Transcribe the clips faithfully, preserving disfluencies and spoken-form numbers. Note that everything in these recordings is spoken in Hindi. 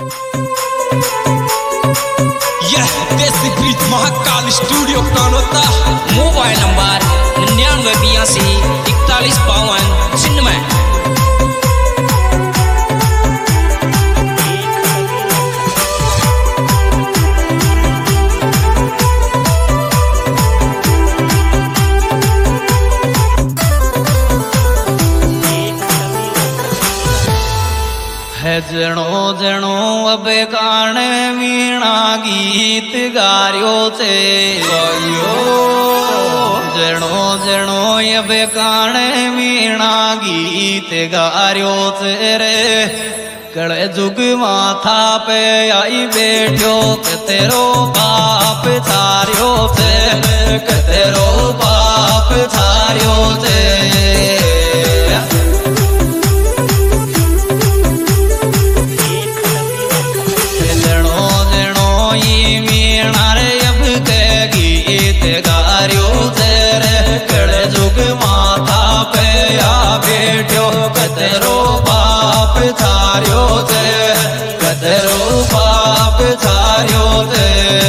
यह देसी Brij Mahakal studio Kanota. Mobile number निन्यानवे बयासी इकतालीस बावन छिन्नवे। है जणो जणो अब गाने वीणा गीत गारियो चे जणो जणो अब गाने वीणा गीत गारियो चे रे कड़े जुग माथा पे आई बैठो के तेरो बाप थारियो चे के तेरो बाप थारियो चे। कतरो बाप थारियो ते कतरो बाप थारियो ते।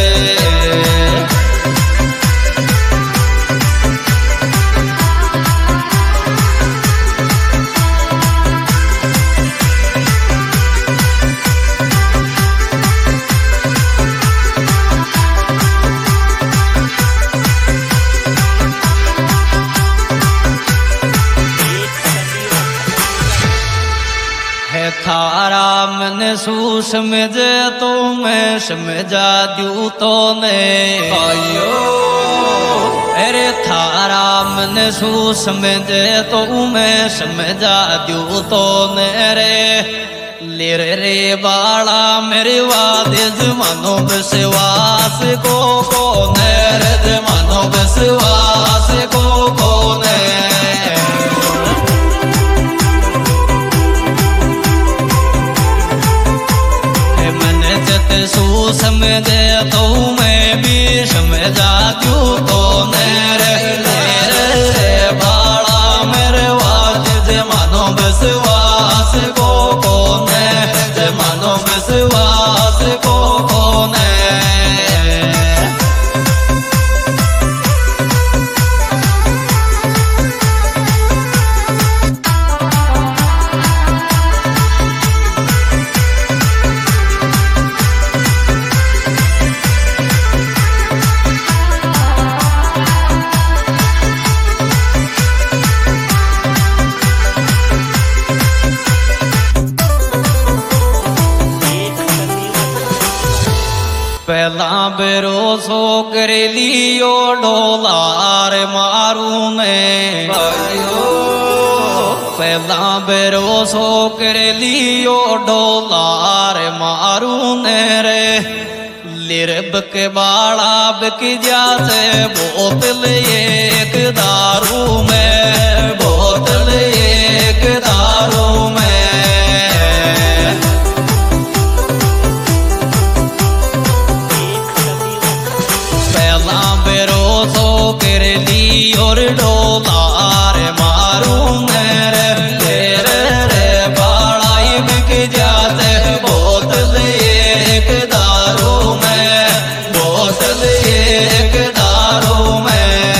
थारा मन सू समझ तो मैं समझा दू तो ने आयो अरे थारा मन सू समझ तो मैं समझा दू तो ने रे लेरे रे बाला मेरे वादे जमानो विश्वास को को ने रे जमानो विश्वास को को ने। सू समझ तो मैं भी समझा दू तो मेरे रे बाड़ा मेरे वाद मानो विश्वास को कोने मानो विश्वास को कोने। पहला भरोसो कर लियो डोलार मारू में पहला भरोसो कर लियो डोलार मारू ने रे लिरब के बाड़ा बिक जाते बोतल एक दारू में बोतल एक दारू में। कर ली और डोलार मारू मेरे तेरे रे बाड़ाई बिक जाते बोतल एक दारू में बोतल एक दारू में।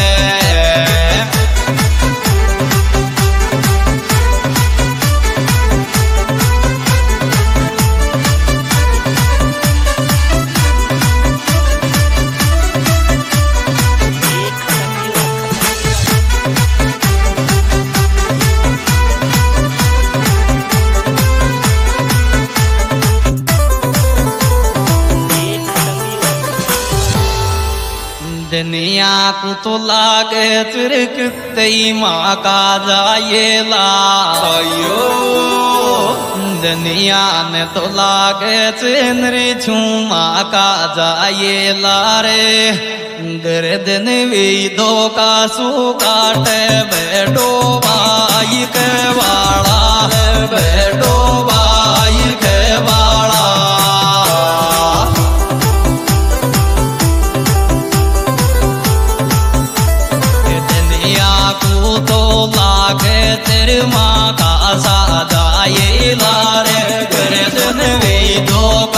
दुनिया को तो लागे तिरक तई माँ का जाए लायो दुनिया में तो लागे चंद्र छुमा का जाए लारे गर्दन भी दो का सू काटे बैठो भाई के वाला बैठो भाई के वाला। तो लागे तेरे माँ का सादा ये लारे गर्दन वे दो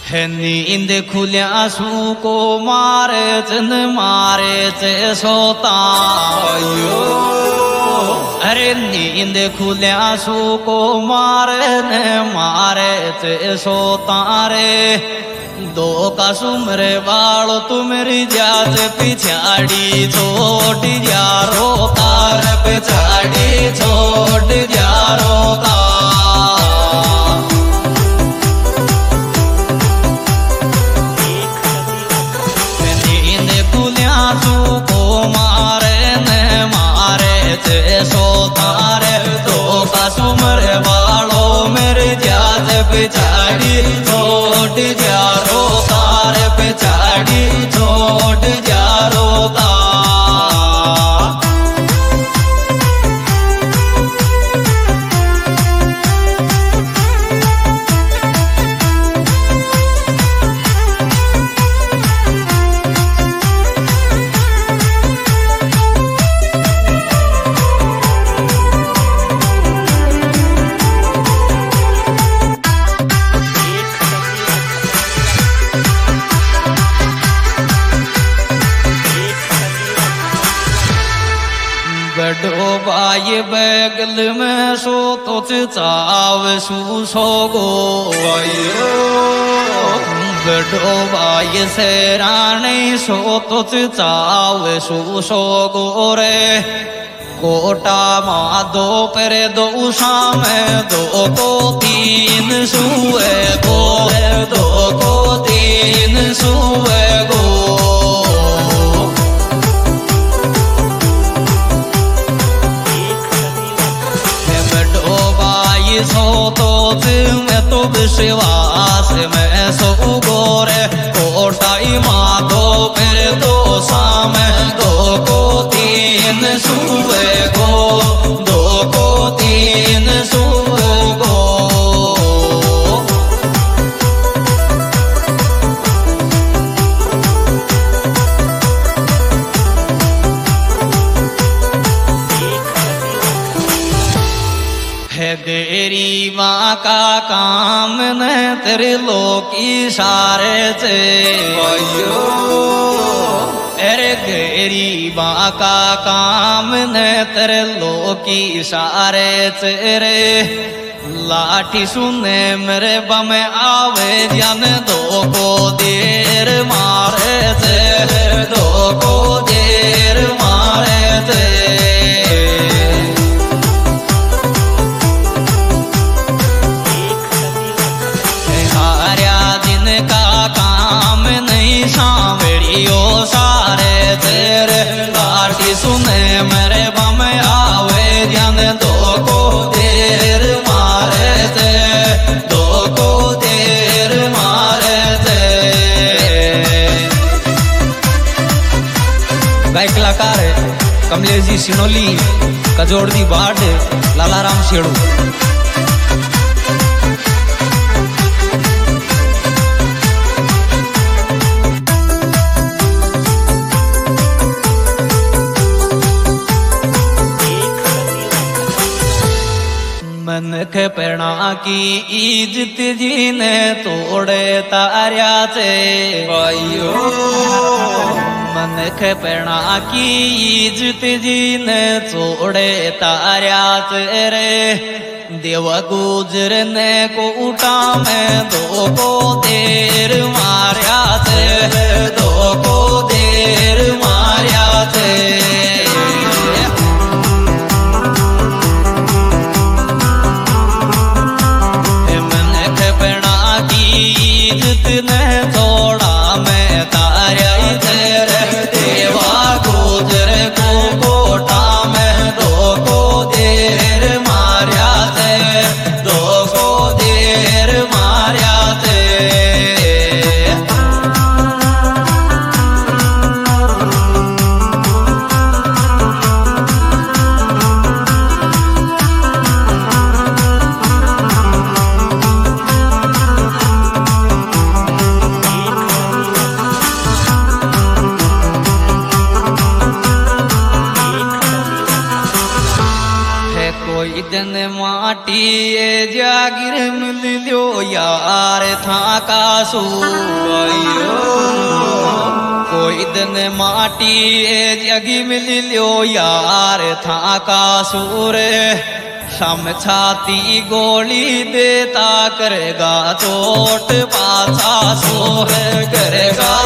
है नींद खुलिया सू को मारे चन मारे चे सोता अयो अरे नींद खुलिया सू को मारे ने मारे चे सोता रे दो का सुमरे वालो तुम्हारी जात पिछाड़ी छोड़ जा रोकार पिछाड़ी छोड़ जा रोकार नींद खुलिया सू को मारे ने मारे चे सोतारे दो का सुमरे वालो मेरी जात पिछाड़ी छोड़ जा रोकार पिछाड़ी छोड़ जा रोकार गडो बाई बैगल में सो तो चाव सू सो गो अयो गडो बाई से रानी सो तो चाव सू सो गो रे कोटा मा दो पर दो शाम दो को तीन सुए गो दो को तीन सुए गो सो तो मैं तो विश्वास में सो गोरे कोटाई माँ दो फिर दो शाम दो को तीन सुबह गो दो को तीन सुबह गो है तेरी माँ का काम न तेरे लोग इशारे से अयो अरे तेरी माँ का काम न तेरे लोग इशारे से रे लाठी सुने मेरे बम आवे जन दो को देर मारे थे दो को देर मारे थे सांवड़ियो सारे तेरे लाठी सुने मेरे बम आवे जन दो को देर मारे थे दो को देर मारे थे गायक कलाकार कमलेश जी सिनोली कजोड़ दी बाट लालाराम शेड़ू मन के प्रणा की इज्जत जी ने तोड़े तारिया से अयो मन के प्रणा की इज्जत जी ने तोड़े तारिया से रे देव गुजरने को उठा में दो को देर मारिया से दो को देर मारिया से ने थोड़ा मैं तारिया तेरे देवा गुजर को कोटा में दो को देर मारिया थे दो को देर मारिया थे दिन माटी जागिर मिल लो यार था का सू कोई दिन माटी जगी मिल लियो यार था का सूर शाम छाती गोली देता करेगा चोट पाछा सोर करेगा